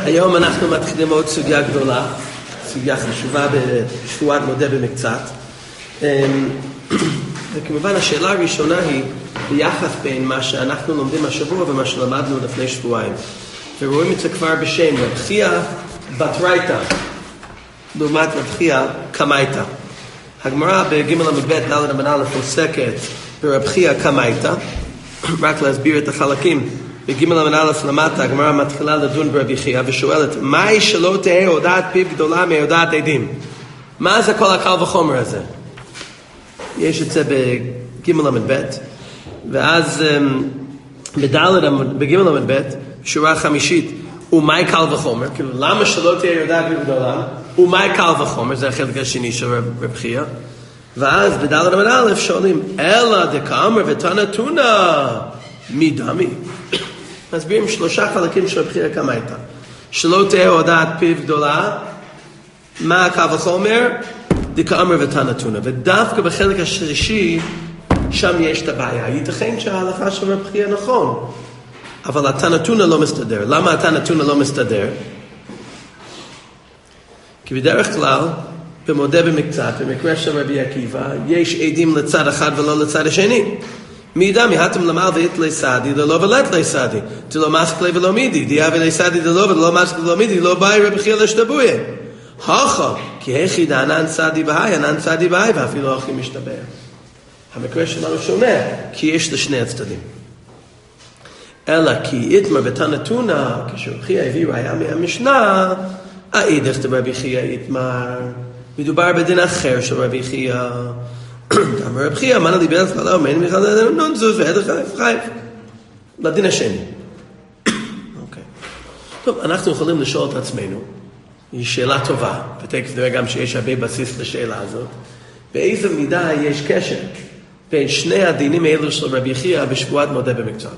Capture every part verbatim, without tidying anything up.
היום אנחנו מתחילים עוד סוגיה גדולה, סוגיה חשובה בשבועת מודה במקצת. וכמובן השאלה הראשונה היא ביחס בין מה שאנחנו לומדים השבוע ומה שלמדנו לפני שבועיים. ורואים את זה כבר בשם רב חייא בתרייתא, לעומת רב חייא קמייתא. הגמרא בג' עמוד ב' ד' עמוד א' עוסקת ברב חייא קמייתא, רק להסביר את החלקים. בג' עמוד א' למטה הגמרא מתחילה לדון ברבי חייא ושואלת, מהי שלא תהא הודעת פיו גדולה מהודעת עדים? מה זה כל הקל וחומר הזה? יש את זה בג' עמוד ב', ואז בג' עמוד ב' שורה חמישית, ומהי קל וחומר? כאילו, למה שלא תהיה הודעת פיו גדולה? ומהי קל וחומר? זה החלק השני של רב חייא. ואז בד' עמוד א' שואלים, אלא דקאמר ותנא תונא מי דמי? מסבירים שלושה חלקים של רב חייא קמייתא. שלא תהיה הודעת פיו גדולה, מה הקל וחומר? דקאמר ותנא תונא. ודווקא בחלק השלישי, שם יש את הבעיה. ייתכן שההלכה של רב חייא נכון, אבל התנא תונא לא מסתדר. למה התנא תונא לא מסתדר? כי בדרך כלל, במודה במקצת, במקרה של רבי עקיבא, יש עדים לצד אחד ולא לצד השני. מי דמי, התם למעל ויתלי סעדי, דלא ולתלי סעדי, דלא מסקלי ולא מידי, דייה ולי סעדי דלא ולא מסקלי ולא מידי, לא באי רבי חייא לשתבויה. הוכה, כי היחיד ענן סעדי בהי, ענן סעדי בהי, ואפילו הכי משתבח. המקרה שלנו שונה, כי יש לשני הצדדים. אלא כי איתמר ותנא תונא, כשרבי חייא הביא ראיה מהמשנה, האידך דרבי חייא איתמר, מדובר בדין אחר של רבי חייא. אמר רבי חייא, מנה לי בלת חלה, ומין מיכל לדין נונזוז, ועד חייף חייף. לדין השני. אוקיי. טוב, אנחנו יכולים לשאול את עצמנו, היא שאלה טובה, ותכף נראה גם שיש הרבה בסיס לשאלה הזאת, באיזו מידה יש קשר בין שני הדינים האלו של רבי חייא בשבועת מודה במקצת.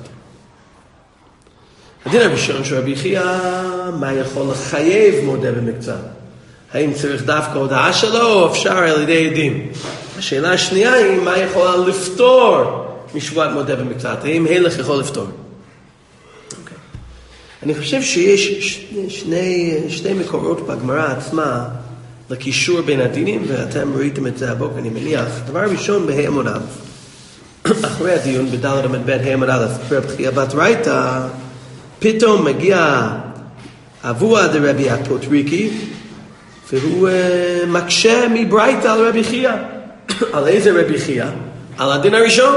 הדין הראשון של רבי חייא, מה יכול לחייב מודה במקצת? האם צריך דווקא הודעה שלו או אפשר על ידי עדים? השאלה השנייה היא מה יכול לפתור משבועת מודה במקצת? האם הלך יכול לפתור? Okay. אני חושב שיש שני, שני, שני מקורות בגמרא עצמה לקישור בין הדינים, ואתם ראיתם את זה הבוקר, אני מניח. דבר ראשון בה' עמוד א', אחרי הדיון בד' עמוד ב' ה' עמוד א', רב חייא בתרייתא, פתאום מגיע אבוה דרבי אפוטריקי, והוא uh, מקשה מברייתא על רבי חייא. על איזה רבי חייא? על הדין הראשון.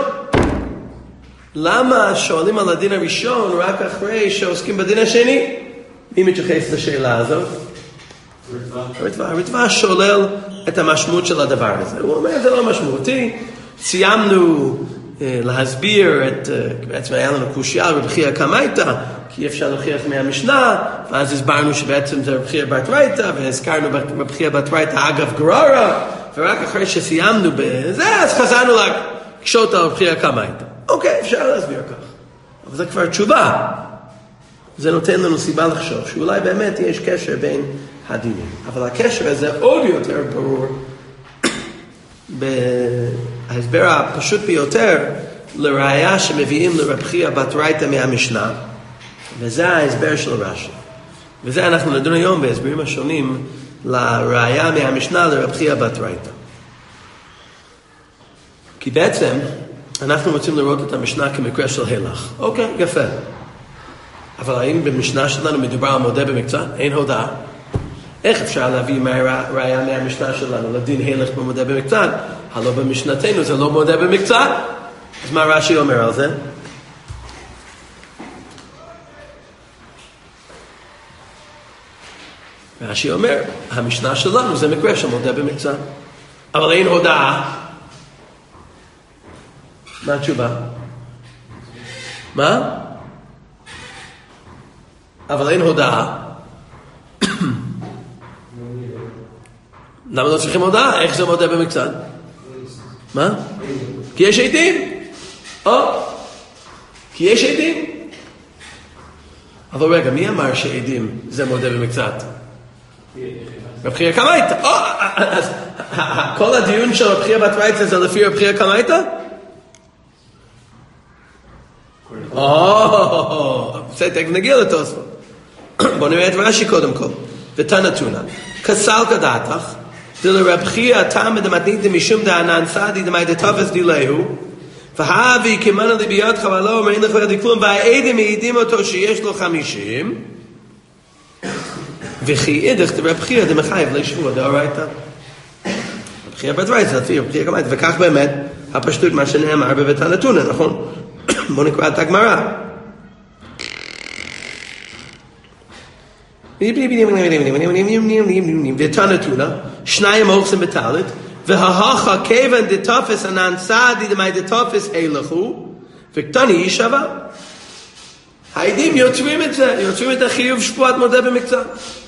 למה שואלים על הדין הראשון רק אחרי שעוסקים בדין השני? מי מתייחס לשאלה הזאת? הרטב"א. הרטב"א שולל את המשמעות של הדבר הזה. הוא אומר, זה לא משמעותי. סיימנו uh, להסביר את, uh, בעצם היה לנו קושיה על רבי חייא קמייתא, כי אפשר להוכיח מהמשנה, ואז הסברנו שבעצם זה רבי חייא בתרייתא, והזכרנו רבי חייא בתרייתא אגב גררא, ורק אחרי שסיימנו בזה, אז חזרנו לקשות על רבי חייא קמייתא. אוקיי, אפשר להסביר כך. אבל זה כבר תשובה. זה נותן לנו סיבה לחשוב, שאולי באמת יש קשר בין הדינים. אבל הקשר הזה עוד יותר ברור, בהסבר הפשוט ביותר, לראיה שמביאים לרבי חייא בתרייתא מהמשנה, וזה ההסבר של רש"י. וזה אנחנו נדון היום בהסברים השונים לראיה מהמשנה לרבי חייא בתרייתא. כי בעצם אנחנו רוצים לראות את המשנה כמקרה של הלך. אוקיי, יפה. אבל האם במשנה שלנו מדובר על מודה במקצת? אין הודעה. איך אפשר להביא ראיה מהמשנה שלנו לדין הלך במודה במקצת? הלא במשנתנו זה לא מודה במקצת. אז מה רש"י אומר על זה? רש"י אומר, המשנה שלנו זה מקרה של מודה במקצת. אבל אין הודעה. מה התשובה? מה? אבל אין הודעה. למה לא צריכים הודעה? איך זה מודה במקצת? מה? כי יש עדים. או, כי יש עדים. אבל רגע, מי אמר שעדים זה מודה במקצת? רבי חייא קמייתא. אז כל הדיון של רבי חייא בתרייתא זה לפי רבי חייא קמייתא? או, בסדר, נגיע לתוספות. בוא נראה את רש"י קודם כל. ותנתונה. כסל כדעתך, דלרב חייא טעם דמתניתא משום דענן סעדי דמאי דתפס דילהו, והאבי כמנה לי בידך ולא אומר אין לך בידי כלום, והעדים מעידים אותו שיש לו חמישים, וכי אידך דרב חייא דמחייב לשבוע דאורייתא. רב חייא בדרייתא, לפי רב חייא קמייתא, וכך באמת הפשטות מה שנאמר בבתנתונה, נכון? בוא נקרא את הגמרא. ותנתונה, שניים אוחסים בטלית, וההכה כיוון דתופס ענן סעדי דמאי דתופס הלכו, וקטני יישבע. העדים יוצרים את זה, יוצרים את החיוב שבועת מודה במקצת.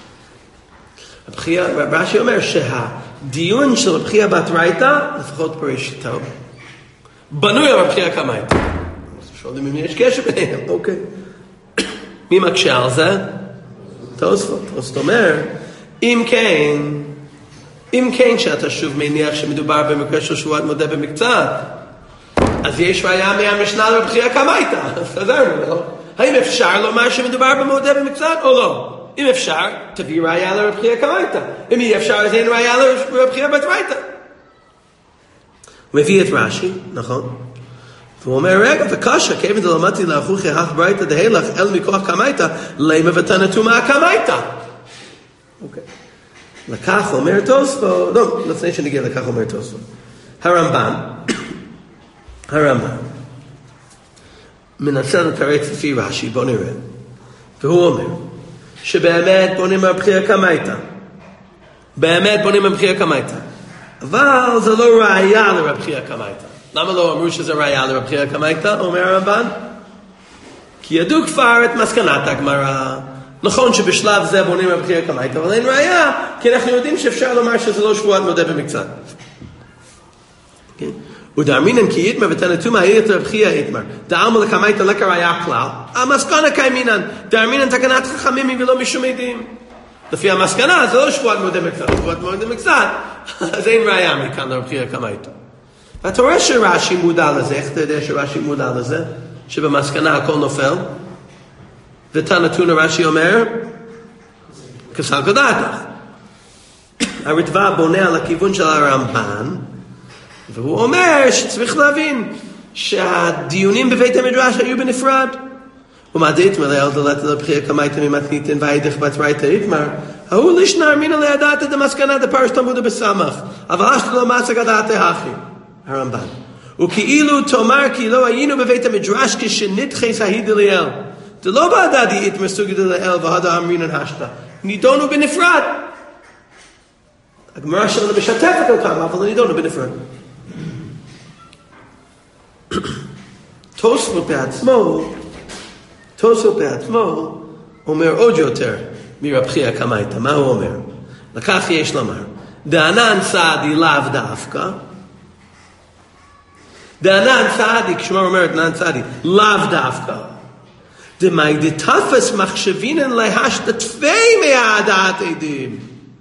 רש"י אומר שהדיון של רב חייא בתרייתא, לפחות בראשיתו, בנוי על רב חייא קמייתא. שואלים אם יש קשר ביניהם, אוקיי. מי מקשה על זה? תוספות. תוספות אומר, אם כן, אם כן שאתה שוב מניח שמדובר במקרה של שבועת מודה במקצת, אז יש ראיה מהמשנה לרב חייא קמייתא. סגרנו, לא? האם אפשר לומר שמדובר במודה במקצת או לא? אם אפשר, תביא ראיה לרב חייא קמייתא. אם אי אפשר, אז אין ראיה לרב חייא בתרייתא. הוא מביא את רש"י, נכון? והוא אומר, רגע, וקשה, כיוון דלמדתי לאחוכי הך ברייתא דהילך אל מכוח קמייתא, למה ותנתומה קמייתא? אוקיי. לכך אומר תוספות, לא, לפני שנגיע לכך אומר תוספות. הרמב"ם, הרמב"ם, מנסה לתרץ לפי רש"י, בוא נראה. והוא אומר, שבאמת בונים רב חייא קמייתא. באמת בונים רב חייא קמייתא. אבל זה לא ראיה לרב חייא קמייתא. למה לא אמרו שזה ראיה לרב חייא קמייתא? אומר הרמב"ן. כי ידעו כבר את מסקנת הגמרא. נכון שבשלב זה בונים רב חייא קמייתא, אבל אין ראיה, כי אנחנו יודעים שאפשר לומר שזה לא שבועת מודה במקצת. ודאמינן כי יתמר ותנתומה היית רב חייא יתמר. דאמר לקמייתא לקראיה כלל. המסקנה קיימינן. דאמינן תקנת חכמים ולא משום עדים. לפי המסקנה זה לא שבועת מודה במקצת, שבועת מודה במקצת. אז אין ראיה מכאן לרב חייא קמייתא. ואתה רואה שרש"י מודע לזה. איך אתה יודע שרש"י מודע לזה? שבמסקנה הכל נופל. ותנתונה רש"י אומר, כסל כדעתך. הרטב"א בונה על הכיוון של הרמב"ן, והוא אומר שצריך להבין שהדיונים בבית המדרש היו בנפרד. ומעדית מלא דלת לרב חייא קמייתא ממתניתין והידך בתרייתא יתמר, ההוא לישנא אמינא לידעתא דמסקנא דפרש תלמודא בסמך, אבל אשתא לא מצא גדעתא הכי. הרמב"ן. וכאילו תאמר כי לא היינו בבית המדרש כשנדחס ההידליאל. זה לא בעדה דאית מסוגי דלאל והדה אמרינן השתא. נידונו בנפרד. הגמרא שלנו משתפת אותם, אבל נידונו בנפרד. תוספות בעצמו, תוספות בעצמו, אומר עוד יותר מרב חייא קמייתא. מה הוא אומר? לכך יש לומר, דענן סעדי לאו דווקא, דענן סעדי, כשמה אומרת דענן סעדי, לאו דווקא, דמאי דתפס מחשבינן להשתתפי מהדעת עדים,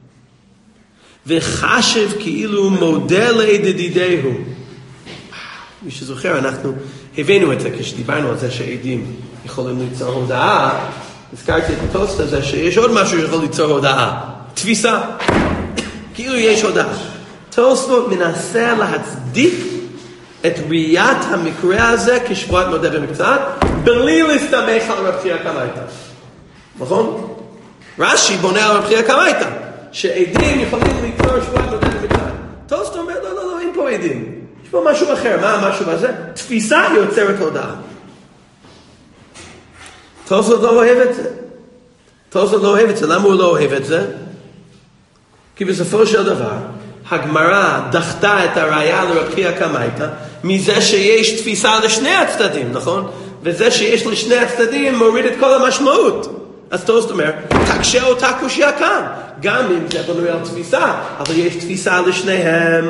וחשב כאילו מודה לידידיהו. מי שזוכר, אנחנו הבאנו את זה כשדיברנו על זה שעדים יכולים ליצור הודעה. הזכרתי את התוספות הזה שיש עוד משהו שיכול ליצור הודעה, תפיסה, כאילו יש הודעה. תוספות מנסה להצדיק את ראיית המקרה הזה כשבועת מודה במקצת, בלי להסתמך על רב חייא קמייתא. נכון? רש"י בונה על רב חייא קמייתא, שעדים יכולים ליצור שבועת מודה במקצת. תוספות אומר, לא, לא, לא, אין פה עדים. יש פה משהו אחר. מה המשהו הזה? תפיסה יוצרת הודעה. תוספות לא אוהב את זה. תוספות לא אוהב את זה. למה הוא לא אוהב את זה? כי בסופו של דבר, הגמרא דחתה את הראיה לרב חייא קמייתא מזה שיש תפיסה לשני הצדדים, נכון? וזה שיש לשני הצדדים מוריד את כל המשמעות. אז תוספות אומר, תקשה אותה קושיה כאן. גם אם זה בנוי על תפיסה, אבל יש תפיסה לשניהם.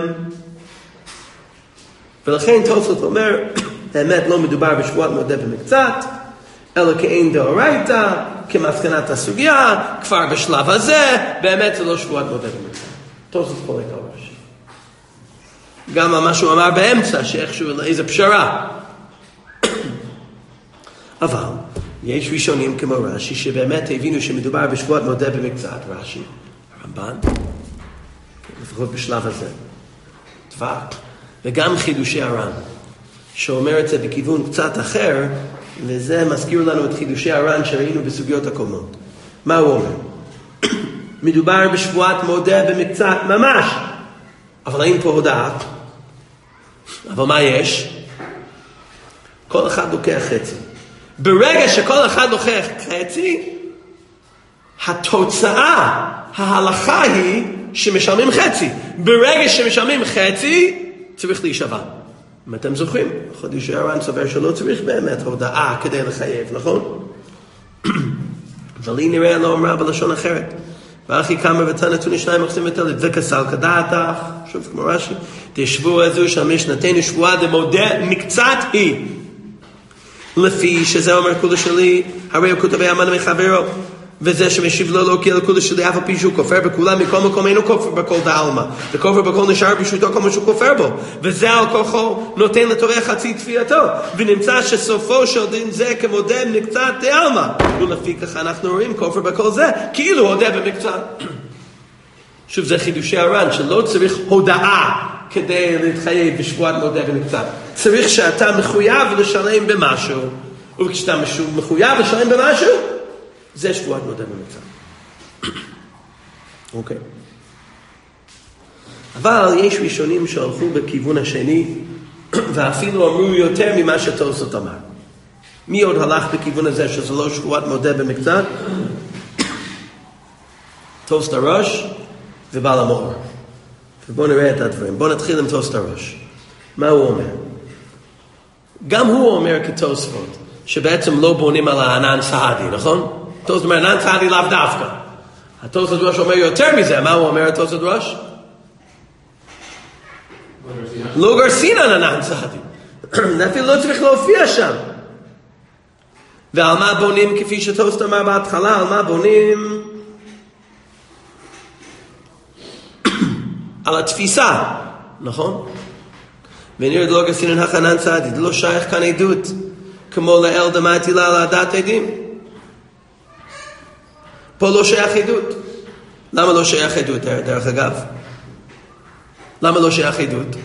ולכן תוספות אומר, באמת לא מדובר בשבועת מודה במקצת, אלא כאין דאורייתא, כמסקנת הסוגיה, כבר בשלב הזה, באמת זה לא שבועת מודה במקצת. תוספות חולק על רש"י. גם מה שהוא אמר באמצע, שאיכשהו איזה פשרה. אבל, יש ראשונים כמו רש"י שבאמת הבינו שמדובר בשבועת מודה במקצת. רש"י, הרמב"ן, לפחות בשלב הזה. טווח. וגם חידושי הר"ן, שאומר את זה בכיוון קצת אחר, וזה מזכיר לנו את חידושי הר"ן שראינו בסוגיות הקודמות. מה הוא אומר? מדובר בשבועת מודה במקצת ממש, אבל אין פה הודעה. אבל מה יש? כל אחד לוקח חצי. ברגע שכל אחד לוקח חצי, התוצאה, ההלכה היא שמשלמים חצי. ברגע שמשלמים חצי, צריך להישבע. אם אתם זוכרים, חידושי הר"ן סובר שלא צריך באמת הודעה כדי לחייב, נכון? אבל היא נראה לא אמרה בלשון אחרת. ואחי כמה ותנתון שניים מחסים את הלב, וכסל כדעתך, שוב כמו רש"י, תשבוע הזו שהמשנתנו שבועה דמודה מקצת היא. לפי שזה אומר כולה שלי, הרי הוא כותבי אמנה מחברו, וזה שמשיב לו לא כי על כולה שלי אף על פי שהוא כופר בכולם, מכל מקום אינו כופר בכל דעלמה, וכופר בכל נשאר פשוטו כמו שהוא כופר בו, וזה על כוחו נותן לתורה חצי תפייתו, ונמצא שסופו של דין זה כמודה מקצת דעלמה, ולפי כך אנחנו רואים כופר בכל זה, כאילו הודה במקצת. שוב זה חידושי הר"ן, שלא צריך הודעה כדי להתחייב בשבועת מודה במקצת. צריך שאתה מחויב לשלם במשהו, וכשאתה מחויב לשלם במשהו, זה שבועת מודה במקצת. אוקיי. אבל יש ראשונים שהלכו בכיוון השני, ואפילו אמרו יותר ממה שתוספות אמר. מי עוד הלך בכיוון הזה שזה לא שבועת מודה במקצת? תוספות הראש ובעל המאור. ובואו נראה את הדברים. בואו נתחיל עם תוספות הראש. מה הוא אומר? גם הוא אומר כתוספות, שבעצם לא בונים על הענן סעדי, נכון? תוספות אומר, ענן סעדי לאו דווקא. התוספות ראש אומר יותר מזה. מה הוא אומר התוספות ראש? לא גרסין על ענן סעדי. אפילו לא צריך להופיע שם. ועל מה בונים, כפי שתוספות אמר בהתחלה, על מה בונים? על התפיסה, נכון? ונראה לא גרסין על ענן סעדי, זה לא שייך כאן עדות, כמו לאל דמעתי לה על הדת עדים. פה לא שייך עדות. למה לא שייך עדות, דרך אגב? למה לא שייך עדות?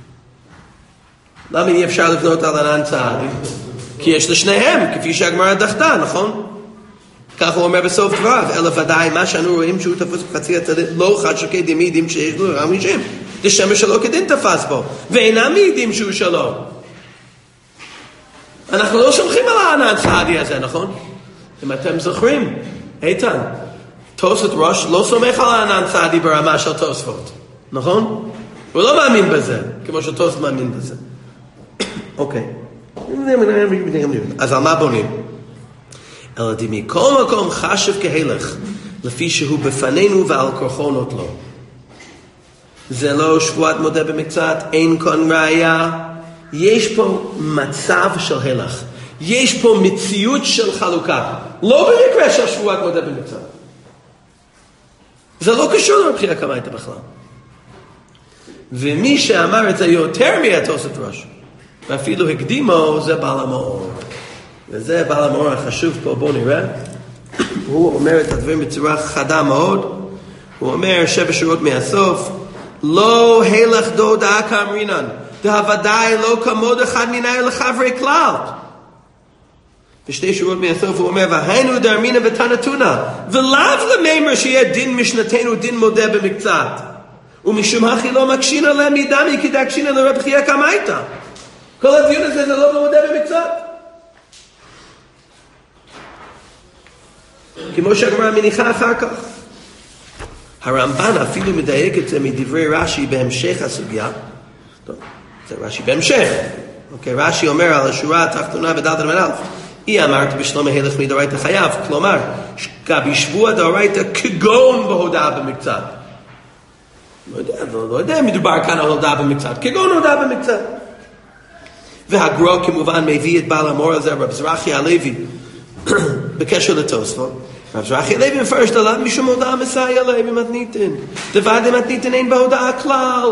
למה אי אפשר לבנות על ענן סעדי? כי יש לשניהם, כפי שהגמרא דחתה, נכון? כך הוא אומר בסוף דבריו, אלא ודאי מה שאנו רואים שהוא תפוס בחצי הצדד, לא חד שוקי דמידים שיש לו רם ראשים. זה שמש שלו כדין תפס בו, ואינם מעידים שהוא שלו. אנחנו לא סומכים על הענן סעדי הזה, נכון? אם אתם זוכרים, איתן, תוספות ראש לא סומך על הענן סעדי ברמה של תוספות, נכון? הוא לא מאמין בזה, כמו שתוספות מאמין בזה. אוקיי. אז על מה בונים? אלא דמי כל מקום חשב כהלך, לפי שהוא בפנינו ועל כוחו נוטלו. זה לא שבועת מודה במקצת, אין כאן ראיה. יש פה מצב של הלך. יש פה מציאות של חלוקה. לא במקרה של שבועת מודה במקצת. זה לא קשור לבחירה כמה הייתה בכלל. ומי שאמר את זה יותר מהתוספות ראש, ואפילו הקדימו, זה בעל המאור. וזה בעל המאור החשוב פה, בואו נראה. הוא אומר את הדברים בצורה חדה מאוד. הוא אומר שבע שורות מהסוף, לא הלך דו דעה כאמרינן, דהוודאי לא כמוד אחד מנהל לחברי כלל. בשתי שורות מהסוף הוא אומר, והיינו דרמינה ותנתונה, ולאו לממר שיהיה דין משנתנו דין מודה במקצת. ומשום הכי לא מקשין עליהם מידמי, כי דקשין עליהם רב חייה כמה הייתה. כל הדיון הזה זה לא מודה במקצת. כמו שהגמרא מניחה אחר כך. הרמב"ן אפילו מדייק את זה מדברי רש"י בהמשך הסוגיה. טוב, זה רש"י בהמשך. אוקיי, רש"י אומר על השורה התחתונה בדלת המלאך, אי אמרת בשלום ההלך מדאורייתא חייב, כלומר, בשבוע דאורייתא כגון בהודעה במקצת. לא יודע, לא, לא יודע, מדובר כאן על הודעה במקצת, כגון הודעה במקצת. והגר"א כמובן מביא את בעל המאור הזה, רב זרחי הלוי, בקשר לתוספות. רב זרחי הלוי מפרש דלת משום הודעה מסייע להם במתניתן. דבד במתניתן אין בהודעה כלל.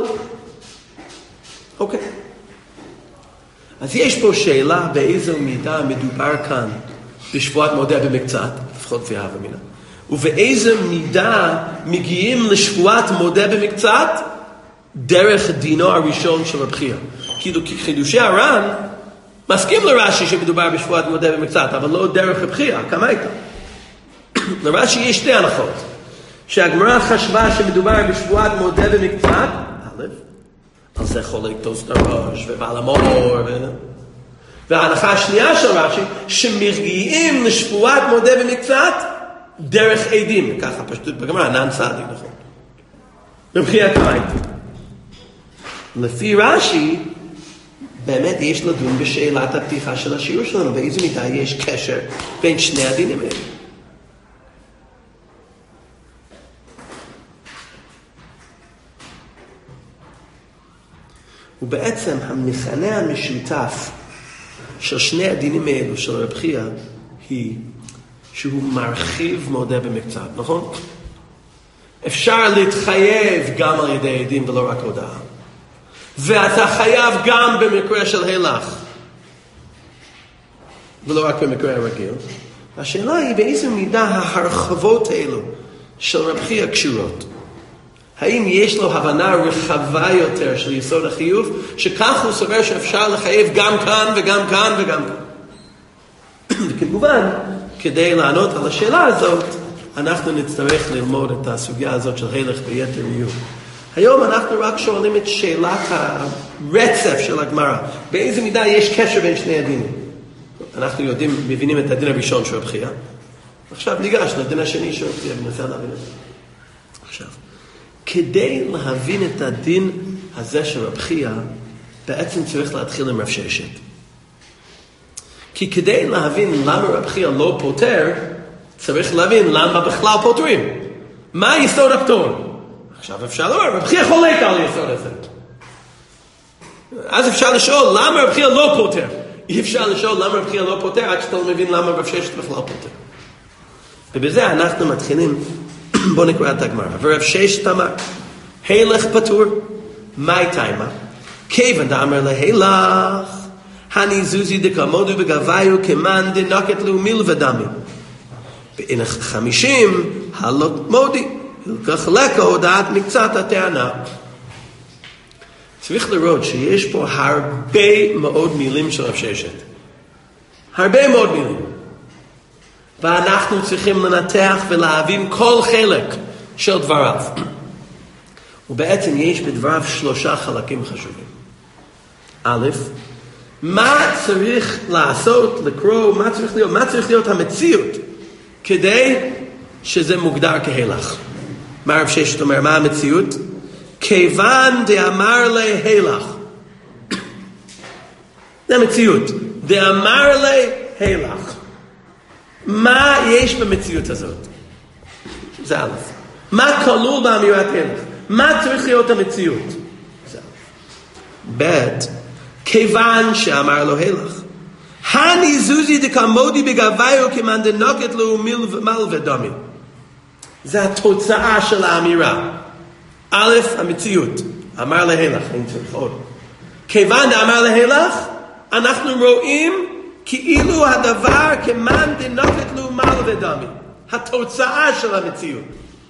אוקיי. אז יש פה שאלה באיזו מידה מדובר כאן בשבועת מודה במקצת, לפחות לפי ההווה מינה. ובאיזה מידה מגיעים לשבועת מודה במקצת? דרך דינו הראשון של הבחייה. כאילו חידושי הר"ן מסכים לרש"י שמדובר בשבועת מודה במקצת, אבל לא דרך הבחייה, כמה הייתה? לרש"י יש שתי הנחות. שהגמרא חשבה שמדובר בשבועת מודה במקצת, א', על זה חולק תוספות הראש ובעל המאור, ו... וההנחה השנייה של רש"י, שמגיעים לשבועת מודה במקצת דרך עדים, ככה פשטות בגמרא, ענן סעדי, נכון. במחייה כמה הייתה. לפי רש"י, באמת יש לדון בשאלת הפתיחה של השיעור שלנו, באיזו מידה יש קשר בין שני הדינים האלה. ובעצם המכנה המשותף של שני הדינים האלו של רב חייא היא שהוא מרחיב מודה במקצת, נכון? אפשר להתחייב גם על ידי עדים ולא רק הודעה. ואתה חייב גם במקרה של הילך ולא רק במקרה הרגיל. השאלה היא באיזו מידה ההרחבות האלו של רב חייא קשורות. האם יש לו הבנה רחבה יותר של יסוד החיוב, שכך הוא סובר שאפשר לחייב גם כאן וגם כאן וגם כאן. וכמובן, כדי לענות על השאלה הזאת, אנחנו נצטרך ללמוד את הסוגיה הזאת של הילך ביתר עיון. היום אנחנו רק שואלים את שאלת הרצף של הגמרא. באיזה מידה יש קשר בין שני הדינים? אנחנו יודעים, מבינים את הדין הראשון של רב חייא. עכשיו ניגש לדין השני של רב חייא, וננסה להבין את זה. עכשיו. כדי להבין את הדין הזה של רב חייא, בעצם צריך להתחיל עם רב ששת. כי כדי להבין למה רב חייא לא פותר, צריך להבין למה בכלל פותרים. מה יסוד הפטור? עכשיו אפשר לומר, רב חייא חולק על היסוד הזה. אז אפשר לשאול למה רב חייא לא פותר. אי אפשר לשאול למה רב חייא לא פותר, עד שאתה לא מבין למה רב ששת בכלל פותר. ובזה אנחנו מתחילים. בוא נקרא את הגמרא. ורב ששת אמר, הילך פטור, מאי תימה? כיוון דאמר להילך, הני זוזי דקמודו בגביו כמן דנקת לו מלבדמי. בעין חמישים, הלot מודי, הלקח לקה הודעת מקצת הטענה. צריך לראות שיש פה הרבה מאוד מילים של רב ששת. הרבה מאוד מילים. ואנחנו צריכים לנתח ולהבין כל חלק של דבריו. ובעצם יש בדבריו שלושה חלקים חשובים. א', מה צריך לעשות, לקרוא, מה צריך להיות, מה צריך להיות המציאות כדי שזה מוגדר כהילך. מה רב ששת אומר, מה המציאות? כיוון דאמר להילך. זה המציאות. דאמר להילך. מה יש במציאות הזאת? זה א'. מה כלול באמירת הילך? מה צריך להיות המציאות? זה א'. ב'. כיוון שאמר לו הילך. הני זוזי דקמודי בגביו כמן דנוקת לו מלווה דמי. זה התוצאה של האמירה. א', המציאות. אמר להילך. אין צריך עוד. כיוון דאמר להילך, אנחנו רואים כאילו הדבר כמן דנוקת לו מלווה דמי. התוצאה של המציאות.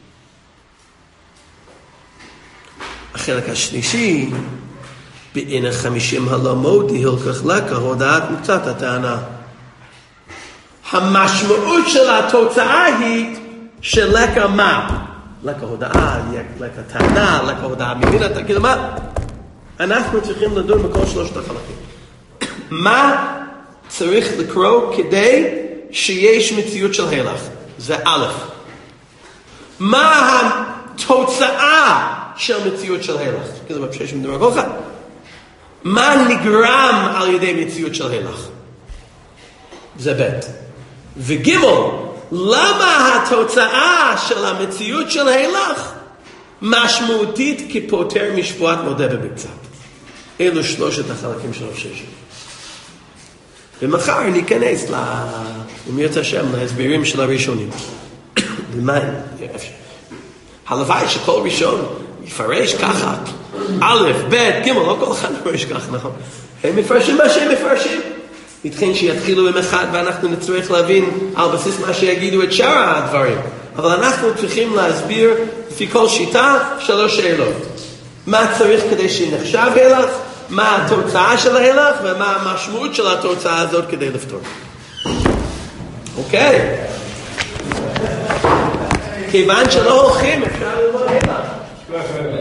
החלק השלישי, בעין החמישים הלמודי הלקח לקה הודעת מקצת הטענה. המשמעות של התוצאה היא של לקה מה? לקה הודעה, לקה טענה, לקה הודעה מבינה, כאילו מה? אנחנו צריכים לדון בכל שלושת החלקים. מה צריך לקרוא כדי שיש מציאות של הילך? זה א'. מה התוצאה של מציאות של הילך? כאילו בפשש מדבר כל אחד. מה נגרם על ידי מציאות של הילך? זה ב'. וג' למה התוצאה של המציאות של הילך משמעותית כפותר משפועת מודה במקצת? אלו שלושת החלקים של הפשש. ומחר ניכנס ל... אם יוצא השם, להסבירים של הראשונים. למה? הלוואי שכל ראשון יפרש ככה. א', ב', ג', לא כל אחד מפרש ככה, נכון? הם מפרשים מה שהם מפרשים. ייתכן שיתחילו עם אחד ואנחנו נצטרך להבין על בסיס מה שיגידו את שאר הדברים. אבל אנחנו צריכים להסביר לפי כל שיטה שלוש שאלות. מה צריך כדי שנחשב הלך, מה התוצאה של ההלך ומה המשמעות של התוצאה הזאת כדי לפתור. אוקיי? כיוון שלא הולכים אפשר ללמוד הלך.